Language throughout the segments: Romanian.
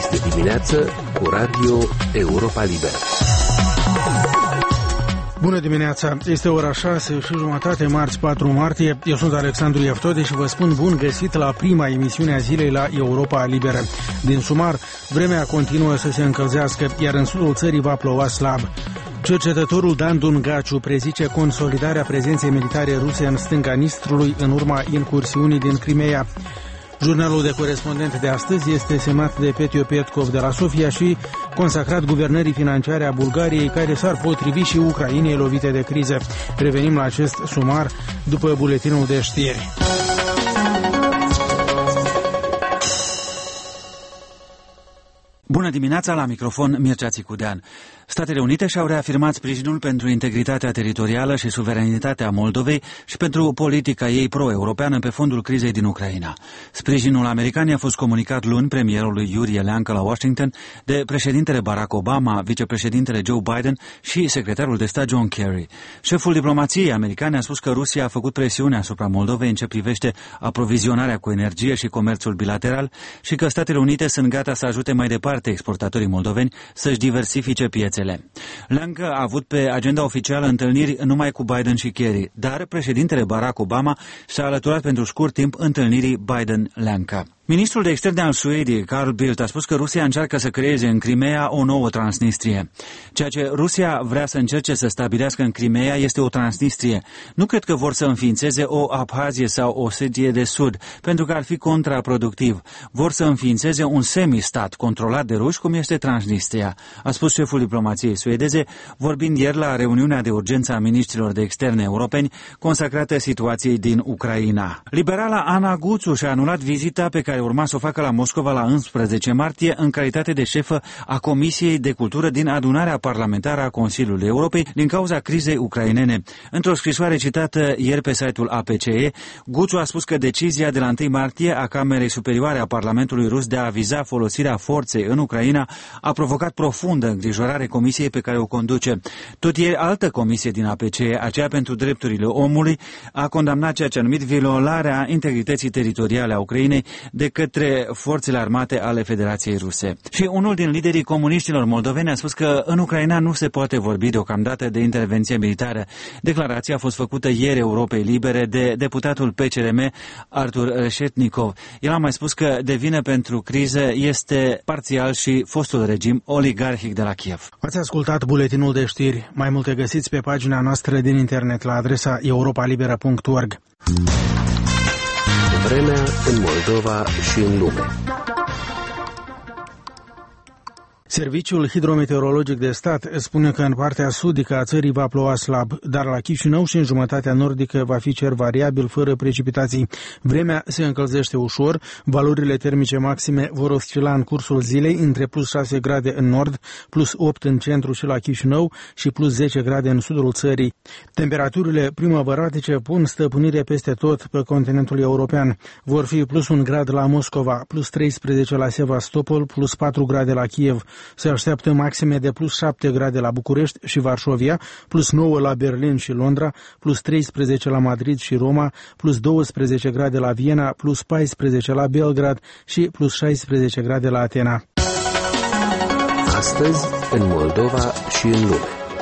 Este dimineață cu Radio Europa Liberă. Bună dimineața! Este ora 6:30, marți 4 martie. Eu sunt Alexandru Ieftode și vă spun bun găsit la prima emisiune a zilei la Europa Liberă. Din Sumar, vremea continuă să se încălzească, iar în sudul țării va ploua slab. Cercetătorul Dan Dungaciu prezice consolidarea prezenței militare ruse în stânga Nistrului în urma incursiunii din Crimea. Jurnalul de corespondent de astăzi este semnat de Petio Petkov de la Sofia și consacrat guvernării financiare a Bulgariei, care s-ar potrivi și Ucrainei lovite de criză. Revenim la acest sumar după buletinul de știri. Bună dimineața, la microfon Mircea Țicudean. Statele Unite și-au reafirmat sprijinul pentru integritatea teritorială și suveranitatea Moldovei și pentru politica ei pro-europeană pe fondul crizei din Ucraina. Sprijinul american a fost comunicat luni premierului Iurie Leancă la Washington de președintele Barack Obama, vicepreședintele Joe Biden și secretarul de stat John Kerry. Șeful diplomației americane a spus că Rusia a făcut presiune asupra Moldovei în ce privește aprovizionarea cu energie și comerțul bilateral și că Statele Unite sunt gata să ajute mai departe exportatorii moldoveni să-și diversifice piețele. Leancă a avut pe agenda oficială întâlniri numai cu Biden și Kerry, dar președintele Barack Obama s-a alăturat pentru scurt timp întâlnirii Biden-Leancă. Ministrul de externe al Suediei, Carl Bildt, a spus că Rusia încearcă să creeze în Crimea o nouă Transnistrie. Ceea ce Rusia vrea să încerce să stabilească în Crimea este o Transnistrie. Nu cred că vor să înființeze o Abhazie sau o Osetie de Sud, pentru că ar fi contraproductiv. Vor să înființeze un semistat controlat de ruși, cum este Transnistria, a spus șeful diplomației suedeze, vorbind ieri la reuniunea de urgență a ministrilor de externe europeni consacrată situației din Ucraina. Liberala Ana Guțu și-a anulat vizita pe care urma să o facă la Moscova la 11 martie în calitate de șefă a Comisiei de Cultură din adunarea parlamentară a Consiliului Europei din cauza crizei ucrainene. Într-o scrisoare citată ieri pe site-ul APCE, Guțu a spus că decizia de la 1 martie a Camerei Superioare a Parlamentului Rus de a aviza folosirea forței în Ucraina a provocat profundă îngrijorare comisiei pe care o conduce. Tot ieri, altă comisie din APCE, aceea pentru drepturile omului, a condamnat ceea ce a numit violarea integrității teritoriale a Ucrainei de către forțele armate ale Federației Ruse. Și unul din liderii comuniștilor moldoveni a spus că în Ucraina nu se poate vorbi deocamdată de intervenție militară. Declarația a fost făcută ieri Europei Libere de deputatul PCRM Artur Reșetnikov. El a mai spus că de vină pentru criză este parțial și fostul regim oligarhic de la Kiev. Ați ascultat buletinul de știri. Mai multe găsiți pe pagina noastră din internet la adresa europalibera.org. Vremea în Moldova și în lume. Serviciul hidrometeorologic de stat spune că în partea sudică a țării va ploua slab, dar la Chișinău și în jumătatea nordică va fi cer variabil, fără precipitații. Vremea se încălzește ușor, valorile termice maxime vor oscila în cursul zilei între plus 6 grade în nord, plus 8 în centru și la Chișinău și plus 10 grade în sudul țării. Temperaturile primăvăratice pun stăpânire peste tot pe continentul european. Vor fi plus 1 grad la Moscova, plus 13 la Sevastopol, plus 4 grade la Kiev. Se așteaptă maxime de plus 7 grade la București și Varșovia, plus 9 la Berlin și Londra, plus 13 la Madrid și Roma, plus 12 grade la Viena, plus 14 la Belgrad și plus 16 grade la Atena. Astăzi, în Moldova și în lume.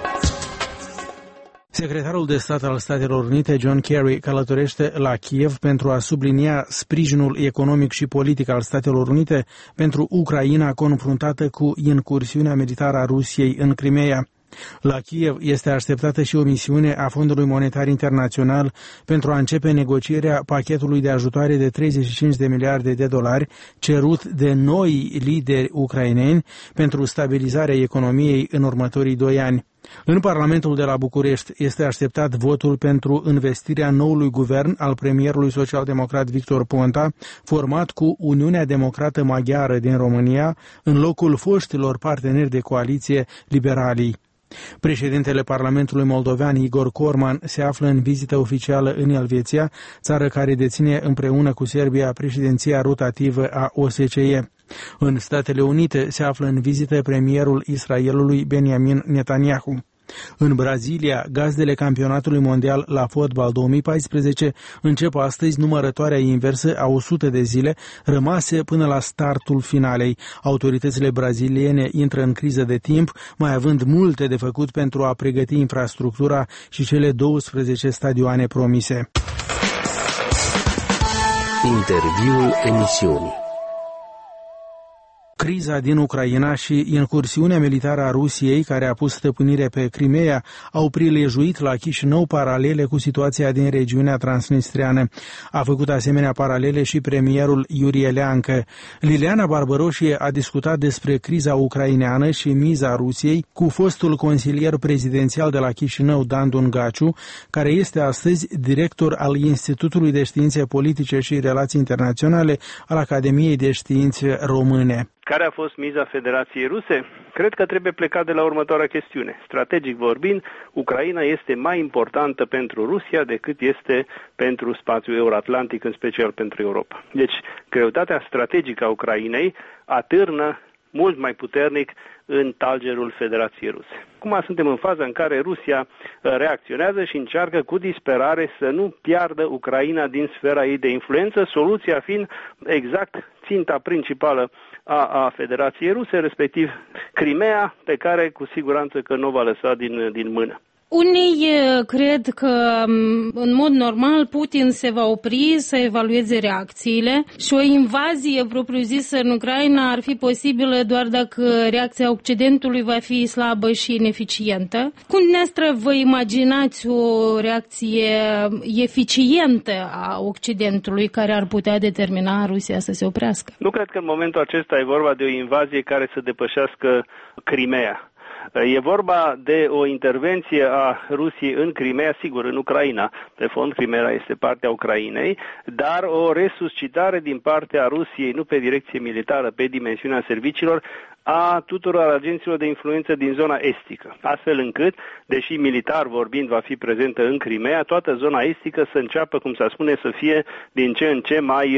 Secretarul de stat al Statelor Unite, John Kerry, călătorește la Kiev pentru a sublinia sprijinul economic și politic al Statelor Unite pentru Ucraina confruntată cu incursiunea militară a Rusiei în Crimea. La Kiev este așteptată și o misiune a Fondului Monetar Internațional pentru a începe negocierea pachetului de ajutoare de 35 de miliarde de dolari cerut de noi lideri ucraineni pentru stabilizarea economiei în următorii 2 ani. În Parlamentul de la București este așteptat votul pentru investirea noului guvern al premierului social-democrat Victor Ponta, format cu Uniunea Democrată Maghiară din România, în locul foștilor parteneri de coaliție liberalii. Președintele Parlamentului moldovean Igor Corman se află în vizită oficială în Elveția, țară care deține împreună cu Serbia președinția rotativă a OSCE. În Statele Unite se află în vizită premierul Israelului Benjamin Netanyahu. În Brazilia, gazdele campionatului mondial la fotbal 2014 încep astăzi numărătoarea inversă a 100 de zile rămase până la startul finalei. Autoritățile braziliene intră în criză de timp, mai având multe de făcut pentru a pregăti infrastructura și cele 12 stadioane promise. Interviul emisiunii. Criza din Ucraina și incursiunea militară a Rusiei, care a pus stăpânire pe Crimea, au prilejuit la Chișinău paralele cu situația din regiunea transnistreană. A făcut asemenea paralele și premierul Iurie Leancă. Liliana Barbaroșie a discutat despre criza ucraineană și miza Rusiei cu fostul consilier prezidențial de la Chișinău, Dan Dungaciu, care este astăzi director al Institutului de Științe Politice și Relații Internaționale al Academiei de Științe Române. Care a fost miza Federației Ruse? Cred că trebuie plecat de la următoarea chestiune. Strategic vorbind, Ucraina este mai importantă pentru Rusia decât este pentru spațiul euroatlantic, în special pentru Europa. Deci, greutatea strategică a Ucrainei atârnă mult mai puternic în talgerul Federației Ruse. Acum suntem în faza în care Rusia reacționează și încearcă cu disperare să nu piardă Ucraina din sfera ei de influență, soluția fiind exact ținta principală a Federației Ruse, respectiv Crimea, pe care cu siguranță că nu o va lăsa din mână. Unii cred că, în mod normal, Putin se va opri să evalueze reacțiile și o invazie propriu-zisă în Ucraina ar fi posibilă doar dacă reacția Occidentului va fi slabă și ineficientă. Cum dumneavoastră vă imaginați o reacție eficientă a Occidentului care ar putea determina Rusia să se oprească? Nu cred că în momentul acesta e vorba de o invazie care să depășească Crimea. E vorba de o intervenție a Rusiei în Crimea, sigur, în Ucraina. Pe fond, Crimea este partea Ucrainei, dar o resuscitare din partea Rusiei, nu pe direcție militară, pe dimensiunea serviciilor, a tuturor agenților de influență din zona estică. Astfel încât, deși militar vorbind va fi prezentă în Crimea, toată zona estică să înceapă, cum s-a spune, să fie din ce în ce mai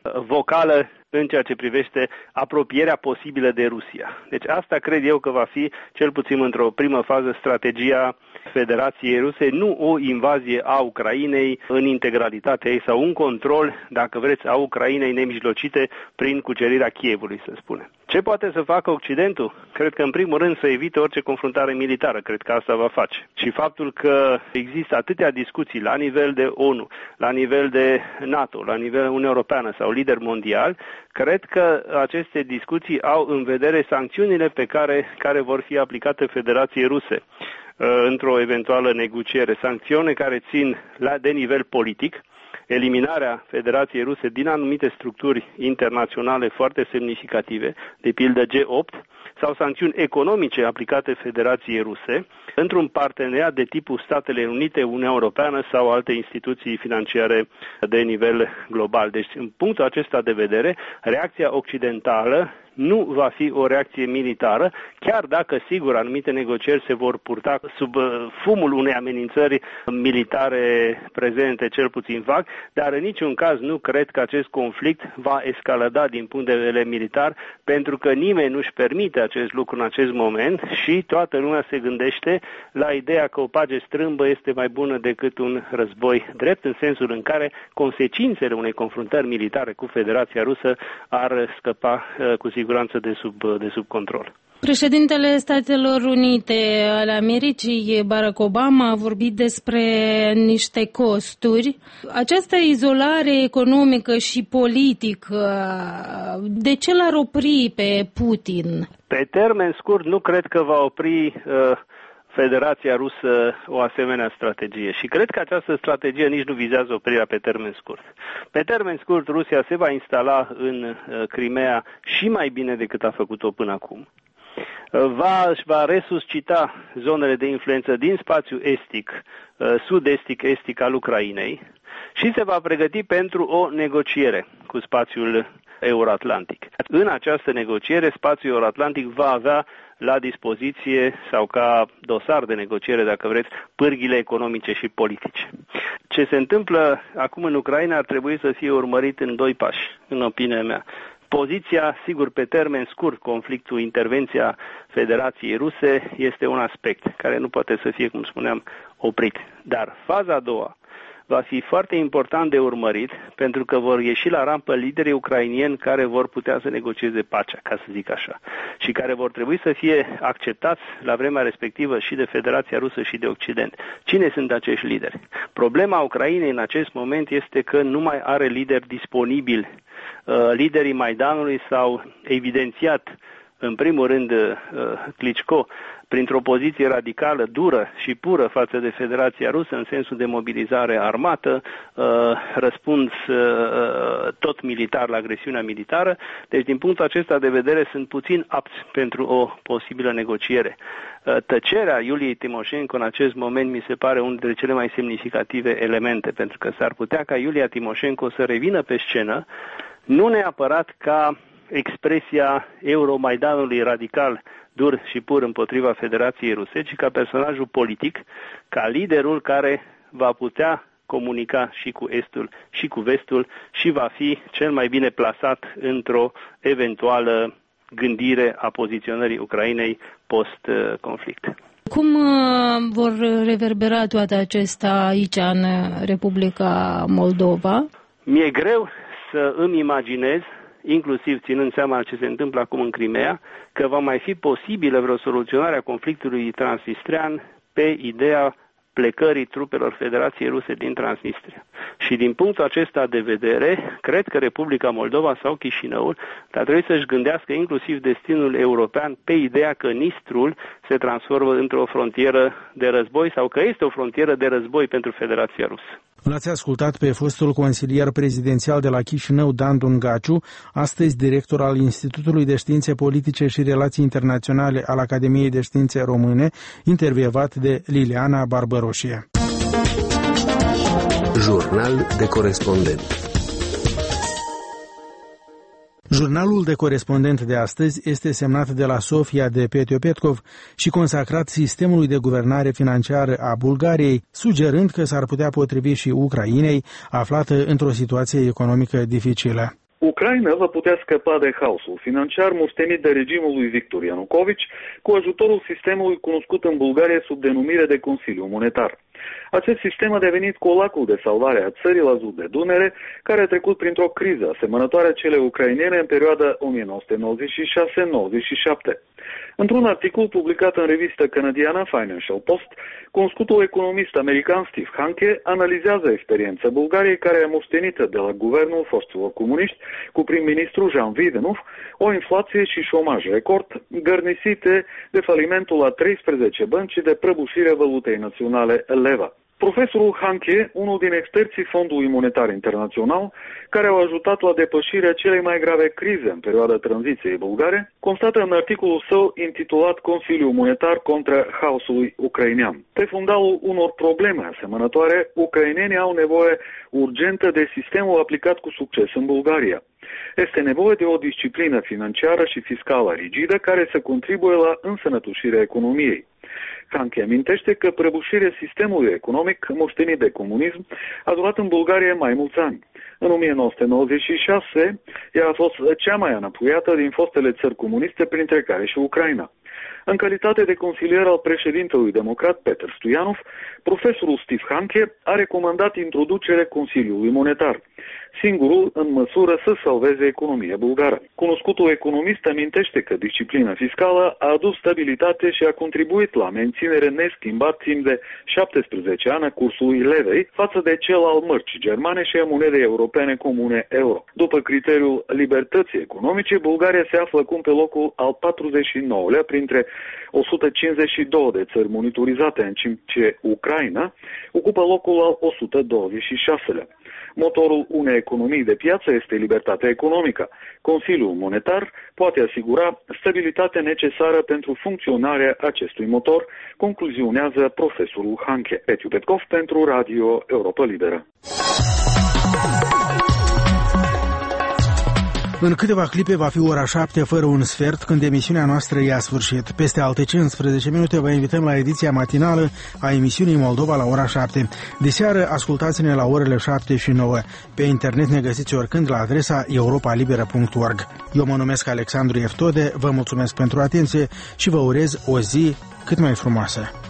vocală în ceea ce privește apropierea posibilă de Rusia. Deci asta cred eu că va fi, cel puțin într-o primă fază, strategia Federației Ruse, nu o invazie a Ucrainei în integralitatea ei sau un control, dacă vreți, a Ucrainei nemijlocite prin cucerirea Kievului, să spunem. Ce poate să facă Occidentul? Cred că, în primul rând, să evite orice confruntare militară. Cred că asta va face. Și faptul că există atâtea discuții la nivel de ONU, la nivel de NATO, la nivel Uniunea Europeană sau lider mondial, cred că aceste discuții au în vedere sancțiunile pe care vor fi aplicate Federației Ruse într-o eventuală negociere. Sancțiuni care țin de nivel politic, eliminarea Federației Ruse din anumite structuri internaționale foarte semnificative, de pildă G8, sau sancțiuni economice aplicate Federației Ruse într-un parteneriat de tipul Statele Unite, Uniunea Europeană sau alte instituții financiare de nivel global. Deci, în punctul acesta de vedere, reacția occidentală nu va fi o reacție militară, chiar dacă, sigur, anumite negocieri se vor purta sub fumul unei amenințări militare prezente, cel puțin vag, dar în niciun caz nu cred că acest conflict va escalada din punct de vedere militar, pentru că nimeni nu-și permite acest lucru în acest moment și toată lumea se gândește la ideea că o pace strâmbă este mai bună decât un război drept, în sensul în care consecințele unei confruntări militare cu Federația Rusă ar scăpa cu siguranță de sub control. Președintele Statelor Unite ale Americii, Barack Obama, a vorbit despre niște costuri. Această izolare economică și politică, de ce l-ar opri pe Putin? Pe termen scurt, nu cred că va opri Federația Rusă o asemenea strategie și cred că această strategie nici nu vizează oprirea pe termen scurt. Pe termen scurt, Rusia se va instala în Crimea și mai bine decât a făcut-o până acum. Își va resuscita zonele de influență din spațiul estic, sud-estic al Ucrainei și se va pregăti pentru o negociere cu spațiul euroatlantic. În această negociere, spațiul euroatlantic va avea la dispoziție sau ca dosar de negociere, dacă vreți, pârghile economice și politice. Ce se întâmplă acum în Ucraina ar trebui să fie urmărit în doi pași, în opinia mea. Poziția, sigur, pe termen scurt, conflictul, intervenția Federației Ruse este un aspect care nu poate să fie, cum spuneam, oprit. Dar faza a doua va fi foarte important de urmărit, pentru că vor ieși la rampă liderii ucrainieni care vor putea să negocieze pacea, ca să zic așa, și care vor trebui să fie acceptați la vremea respectivă și de Federația Rusă și de Occident. Cine sunt acești lideri? Problema Ucrainei în acest moment este că nu mai are lideri disponibili. Liderii Maidanului s-au evidențiat, în primul rând Klitschko, printr-o poziție radicală, dură și pură față de Federația Rusă, în sensul de mobilizare armată, răspuns tot militar la agresiunea militară. Deci, din punctul acesta de vedere, sunt puțin apți pentru o posibilă negociere. Tăcerea Iuliei Timoșenko în acest moment mi se pare unul dintre cele mai semnificative elemente, pentru că s-ar putea ca Iulia Timoșenko să revină pe scenă, nu neapărat ca expresia Euromaidanului radical, dur și pur împotriva Federației Ruse, ci ca personajul politic, ca liderul care va putea comunica și cu Estul și cu Vestul și va fi cel mai bine plasat într-o eventuală gândire a poziționării Ucrainei post-conflict. Cum vor reverbera toate acestea aici, în Republica Moldova? Mi-e greu să îmi imaginez, inclusiv ținând seama ce se întâmplă acum în Crimea, că va mai fi posibilă vreo soluționare a conflictului transnistrian pe ideea plecării trupelor Federației Ruse din Transnistria. Și din punctul acesta de vedere, cred că Republica Moldova sau Chișinăul ar trebui să-și gândească inclusiv destinul european pe ideea că Nistrul se transformă într-o frontieră de război sau că este o frontieră de război pentru Federația Rusă. L-ați ascultat pe fostul consilier prezidențial de la Chișinău, Dan Dungaciu, astăzi director al Institutului de Științe Politice și Relații Internaționale al Academiei de Științe Române, intervievat de Liliana Barbăroșie. Jurnal de corespondent. Jurnalul de corespondent de astăzi este semnat de la Sofia de Petiopetkov și consacrat sistemului de guvernare financiară a Bulgariei, sugerând că s-ar putea potrivi și Ucrainei, aflată într-o situație economică dificilă. Ucraina va putea scăpa de haosul financiar moștenit de regimul lui Victor Ianucovici cu ajutorul sistemului cunoscut în Bulgaria sub denumire de Consiliu Monetar. Acest sistem a devenit colacul de salvare a țării la sud de Dunăre, care a trecut printr-o criză asemănătoare celei ucrainene în perioada 1996-97. Într-un articol publicat în revista canadiană Financial Post, cunoscutul economist american Steve Hanke analizează experiența Bulgariei, care a moștenit de la guvernul foștilor comuniști cu prim-ministru Jean Videnouf o inflație și șomaj record, gărnisite de falimentul la 13 bănci și de prăbușirea valutei naționale leva. Profesorul Hanke, unul din experții Fondului Monetar Internațional, care au ajutat la depășirea celei mai grave crize în perioada tranziției bulgare, constată în articolul său intitulat Consiliul Monetar contra haosului ucrainean. Pe fundalul unor probleme asemănătoare, ucrainenii au nevoie urgentă de sistemul aplicat cu succes în Bulgaria. Este nevoie de o disciplină financiară și fiscală rigidă care să contribuie la însănătoșirea economiei. Hanke amintește că prăbușirea sistemului economic moștenit de comunism a durat în Bulgaria mai mulți ani. În 1996, ea a fost cea mai înapoiată din fostele țări comuniste, printre care și Ucraina. În calitate de consilier al președintelui democrat Peter Stoianov, profesorul Steve Hanke a recomandat introducerea Consiliului Monetar, singurul în măsură să salveze economia bulgară. Cunoscutul economist amintește că disciplina fiscală a adus stabilitate și a contribuit la menținerea neschimbat timp de 17 ani a cursului levei față de cel al mărcii germane și a monedei europene comune euro. După criteriul libertății economice, Bulgaria se află acum pe locul al 49-lea printre 152 de țări monitorizate, în timp ce Ucraina ocupă locul al 126-lea. Motorul unei economii de piață este libertatea economică. Consiliul Monetar poate asigura stabilitatea necesară pentru funcționarea acestui motor, concluzionează profesorul Hanke. Petiu Petkov pentru Radio Europa Liberă. În câteva clipe va fi ora 7 fără un sfert, când emisiunea noastră ia sfârșit. Peste alte 15 minute vă invităm la ediția matinală a emisiunii Moldova la ora 7. Deseară ascultați-ne la orele 7 și 9. Pe internet ne găsiți oricând la adresa europalibera.org. Eu mă numesc Alexandru Eftode, vă mulțumesc pentru atenție și vă urez o zi cât mai frumoasă.